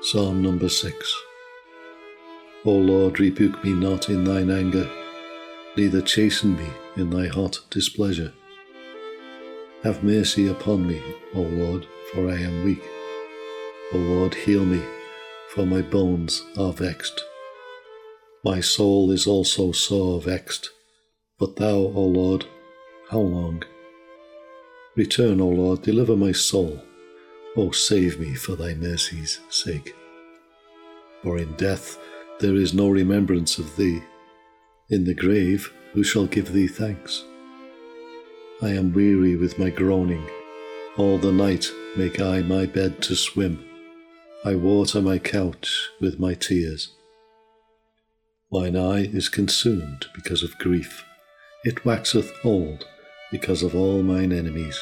Psalm number 6. O Lord, rebuke me not in thine anger, neither chasten me in thy hot displeasure. Have mercy upon me, O Lord, for I am weak. O Lord, heal me, for my bones are vexed. My soul is also sore vexed. But thou, O Lord, how long? Return, O Lord, deliver my soul. O save me for thy mercy's sake. For in death there is no remembrance of thee. In the grave who shall give thee thanks? I am weary with my groaning. All the night make I my bed to swim. I water my couch with my tears. Mine eye is consumed because of grief. It waxeth old because of all mine enemies.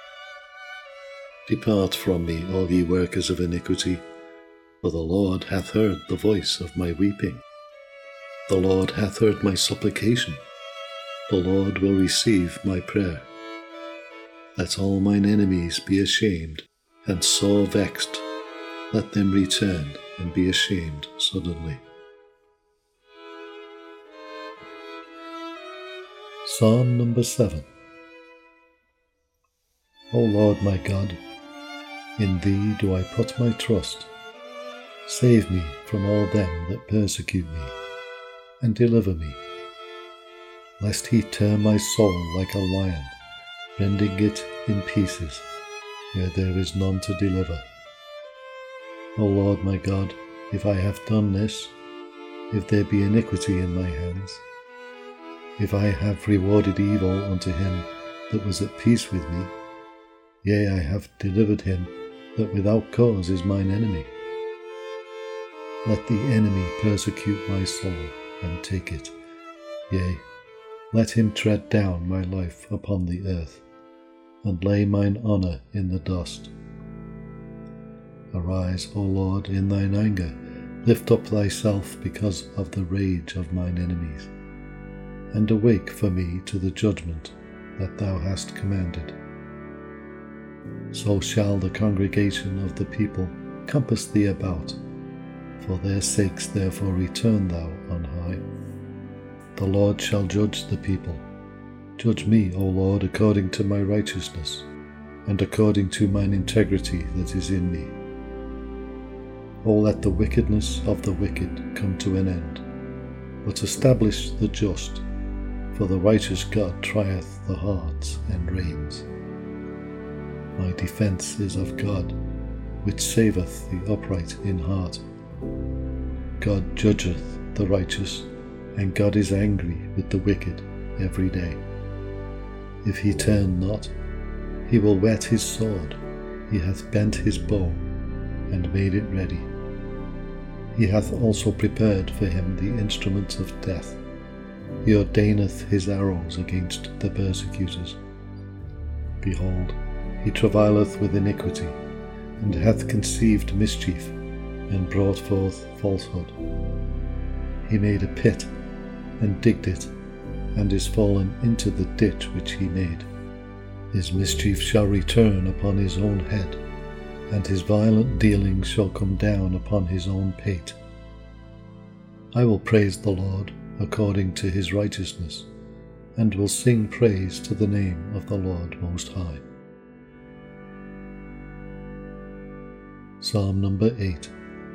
Depart from me, all ye workers of iniquity, for the Lord hath heard the voice of my weeping. The Lord hath heard my supplication. The Lord will receive my prayer. Let all mine enemies be ashamed and sore vexed. Let them return and be ashamed suddenly. Psalm number 7. O Lord my God, in thee do I put my trust. Save me from all them that persecute me, and deliver me. Lest he tear my soul like a lion, rending it in pieces, where there is none to deliver. O Lord my God, if I have done this, if there be iniquity in my hands, if I have rewarded evil unto him that was at peace with me, yea, I have delivered him that without cause is mine enemy. Let the enemy persecute my soul, and take it. Yea, let him tread down my life upon the earth, and lay mine honour in the dust. Arise, O Lord, in thine anger, lift up thyself because of the rage of mine enemies, and awake for me to the judgment that thou hast commanded. So shall the congregation of the people compass thee about. For their sakes therefore return thou on high. The Lord shall judge the people. Judge me, O Lord, according to my righteousness, and according to mine integrity that is in me. O let the wickedness of the wicked come to an end, but establish the just, for the righteous God trieth the hearts and reins. My defence is of God, which saveth the upright in heart. God judgeth the righteous, and God is angry with the wicked every day. If he turn not, he will whet his sword. He hath bent his bow, and made it ready. He hath also prepared for him the instruments of death. He ordaineth his arrows against the persecutors. Behold, he travaileth with iniquity, and hath conceived mischief, and brought forth falsehood. He made a pit, and digged it, and is fallen into the ditch which he made. His mischief shall return upon his own head, and his violent dealings shall come down upon his own pate. I will praise the Lord according to his righteousness, and will sing praise to the name of the Lord Most High. Psalm number 8.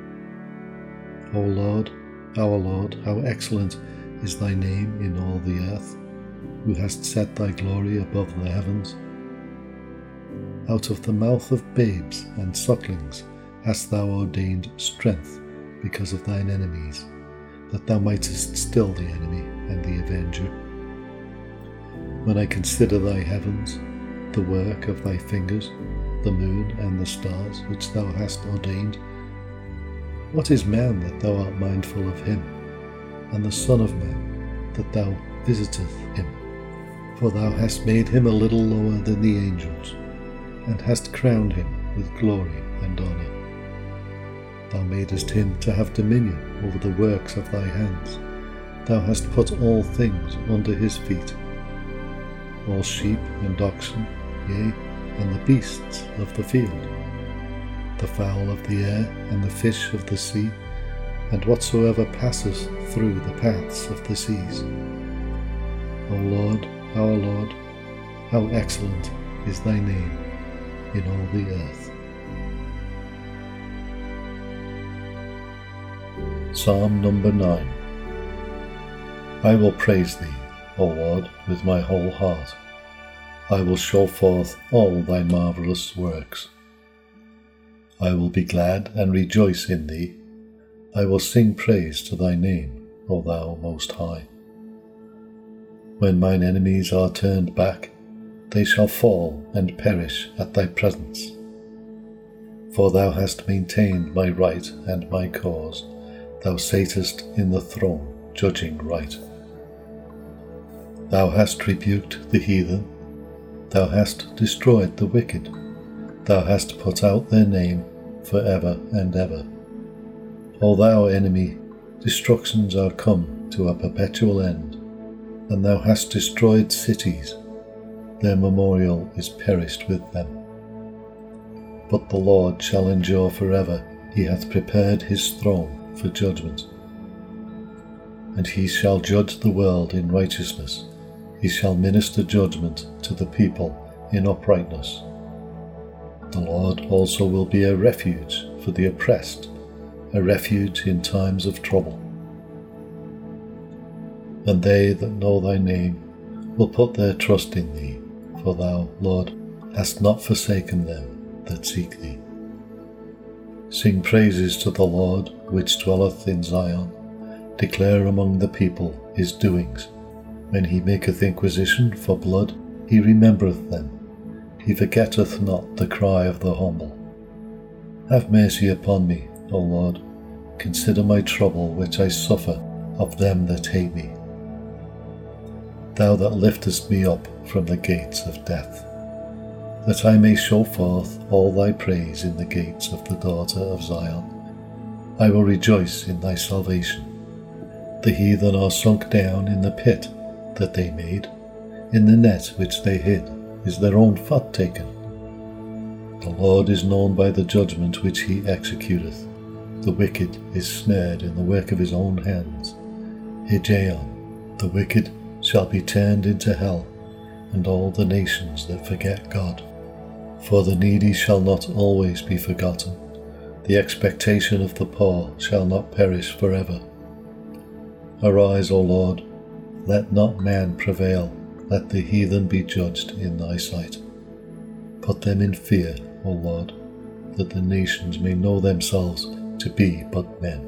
O Lord, our Lord, how excellent is thy name in all the earth, who hast set thy glory above the heavens. Out of the mouth of babes and sucklings hast thou ordained strength because of thine enemies, that thou mightest still the enemy and the avenger. When I consider thy heavens, the work of thy fingers, the moon and the stars which thou hast ordained, what is man that thou art mindful of him, and the Son of Man that thou visiteth him? For thou hast made him a little lower than the angels, and hast crowned him with glory and honour. Thou madest him to have dominion over the works of thy hands. Thou hast put all things under his feet, all sheep and oxen, yea, and the beasts of the field, the fowl of the air and the fish of the sea, and whatsoever passes through the paths of the seas. O Lord, our Lord, how excellent is thy name in all the earth. Psalm number 9. I will praise thee, O Lord, with my whole heart. I will show forth all thy marvellous works. I will be glad and rejoice in thee. I will sing praise to thy name, O thou Most High. When mine enemies are turned back, they shall fall and perish at thy presence. For thou hast maintained my right and my cause. Thou satest in the throne, judging right. Thou hast rebuked the heathen. Thou hast destroyed the wicked. Thou hast put out their name for ever and ever. O thou enemy, destructions are come to a perpetual end, and thou hast destroyed cities. Their memorial is perished with them. But the Lord shall endure forever. He hath prepared his throne for judgment. And he shall judge the world in righteousness. He shall minister judgment to the people in uprightness. The Lord also will be a refuge for the oppressed, a refuge in times of trouble. And they that know thy name will put their trust in thee, for thou, Lord, hast not forsaken them that seek thee. Sing praises to the Lord, which dwelleth in Zion. Declare among the people his doings. When he maketh inquisition for blood, he remembereth them. He forgetteth not the cry of the humble. Have mercy upon me, O Lord. Consider my trouble which I suffer of them that hate me. Thou that liftest me up from the gates of death, that I may show forth all thy praise in the gates of the daughter of Zion. I will rejoice in thy salvation. The heathen are sunk down in the pit that they made. In the net which they hid is their own foot taken. The Lord is known by the judgment which he executeth. The wicked is snared in the work of his own hands. Higgaion, the wicked shall be turned into hell, and all the nations that forget God. For the needy shall not always be forgotten. The expectation of the poor shall not perish forever. Arise, O Lord, let not man prevail, let the heathen be judged in thy sight. Put them in fear, O Lord, that the nations may know themselves to be but men.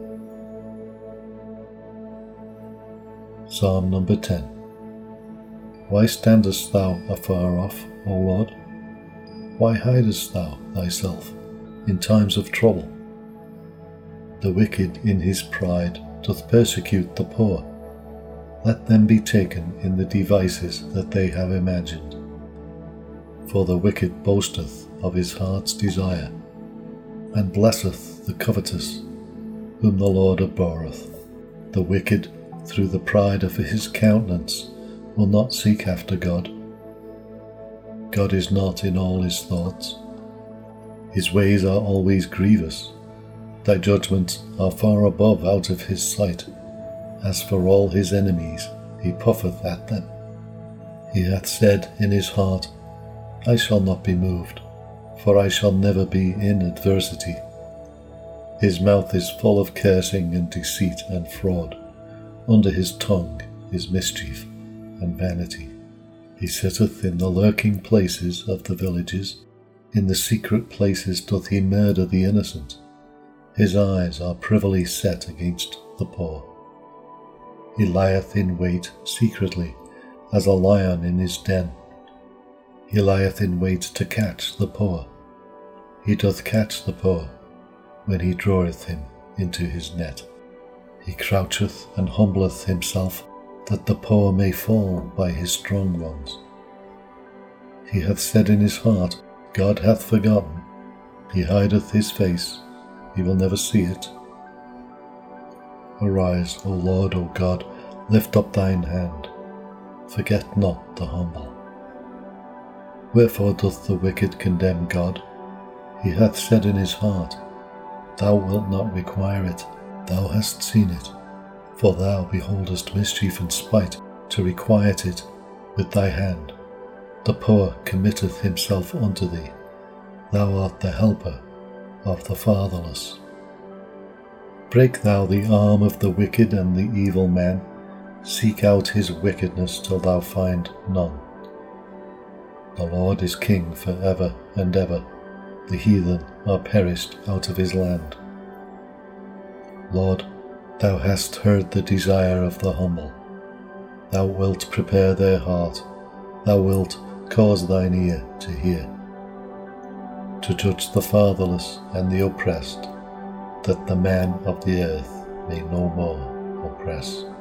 Psalm number 10. Why standest thou afar off, O Lord? Why hidest thou thyself in times of trouble? The wicked in his pride doth persecute the poor. Let them be taken in the devices that they have imagined. For the wicked boasteth of his heart's desire, and blesseth the covetous, whom the Lord abhorreth. The wicked, through the pride of his countenance, will not seek after God. God is not in all his thoughts. His ways are always grievous. Thy judgments are far above out of his sight. As for all his enemies, he puffeth at them. He hath said in his heart, I shall not be moved, for I shall never be in adversity. His mouth is full of cursing and deceit and fraud. Under his tongue is mischief and vanity. He sitteth in the lurking places of the villages. In the secret places doth he murder the innocent. His eyes are privily set against the poor. He lieth in wait secretly, as a lion in his den. He lieth in wait to catch the poor. He doth catch the poor, when he draweth him into his net. He croucheth and humbleth himself, that the poor may fall by his strong ones. He hath said in his heart, God hath forgotten. He hideth his face, he will never see it. Arise, O Lord, O God, lift up thine hand. Forget not the humble. Wherefore doth the wicked condemn God? He hath said in his heart, Thou wilt not require it, thou hast seen it. For thou beholdest mischief and spite, to requite it with thy hand. The poor committeth himself unto thee. Thou art the helper of the fatherless. Break thou the arm of the wicked and the evil man. Seek out his wickedness till thou find none. The Lord is king for ever and ever. The heathen are perished out of his land. Lord, thou hast heard the desire of the humble. Thou wilt prepare their heart. Thou wilt cause thine ear to hear, to judge the fatherless and the oppressed, that the man of the earth may no more oppress.